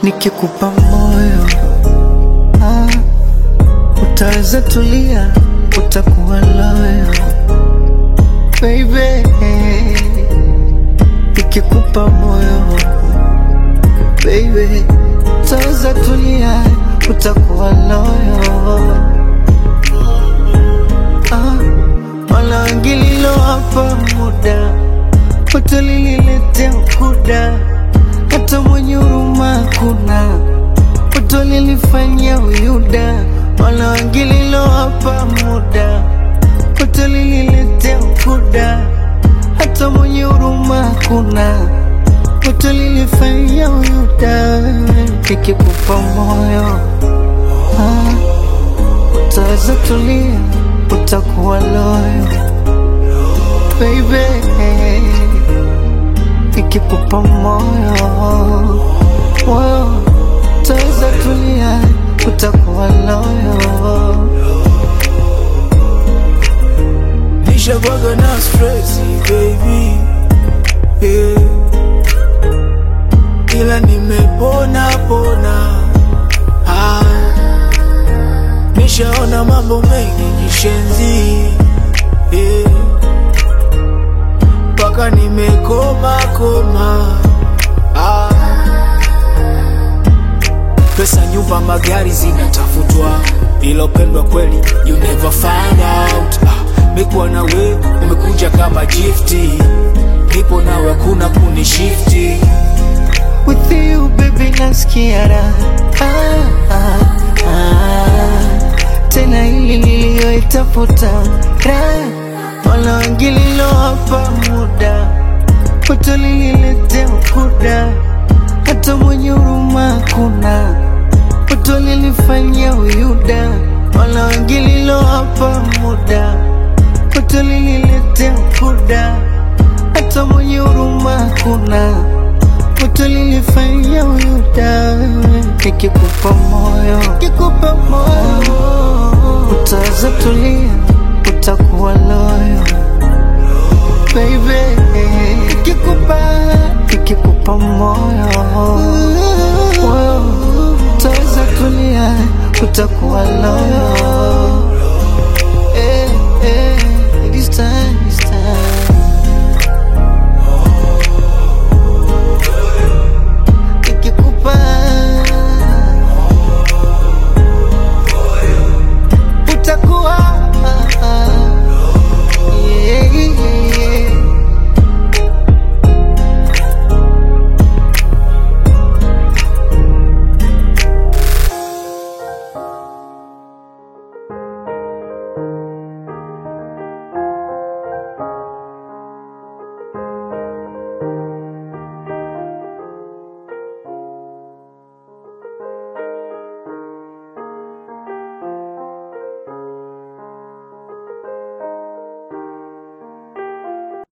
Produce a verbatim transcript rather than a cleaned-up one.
nikikupa moyo ah, utaweza tulia, utakuwa loyo baby. Nikikupa moyo baby, utaweza tulia, utakuwa loyo ah, wala wangililo hapa muda utalililetea ukuda, hata mwenye huruma kuna utalilifanya uyuda. Wala wangililo hapa muda utalililetea ukuda, hata mwenye huruma kuna utalilifanya uyuda. Nikikupa moyo ah, utaweza tulia, utakuwa loyo baby. Nikikupa moyo moyo, utaweza tulia, utakuwa loyo. Nishakuwaga na stress baby, yeah. Ila nimepona pona ah. Nishaona mambo mengi jishenzi, yeah. Paka nimekoma koma ah. Pesa, nyumba, magari zinatafutwa, ilo pendwa kweli you never find out ah. Mekuwa na we, umekuja kama gifti, nipo nawe kuna kunishifti. With you baby nasikia raha ah, ah, ah. Tena hili niliyoitafuta raha, wala wangililo hapa muda utalililetea ukuda, hata mwenye huruma kuna utalilifanya uyuda. Wala wangililo hapa muda utalililetea ukuda, hata mwenye huruma kuna utalilifanya uyuda. Nikikupa moyo, nikikupa moyo, utaweza tulia, utakuwa loyo baby. Nikikupa, nikikupa moyo moyo, utaweza tulia, utakuwa loyo.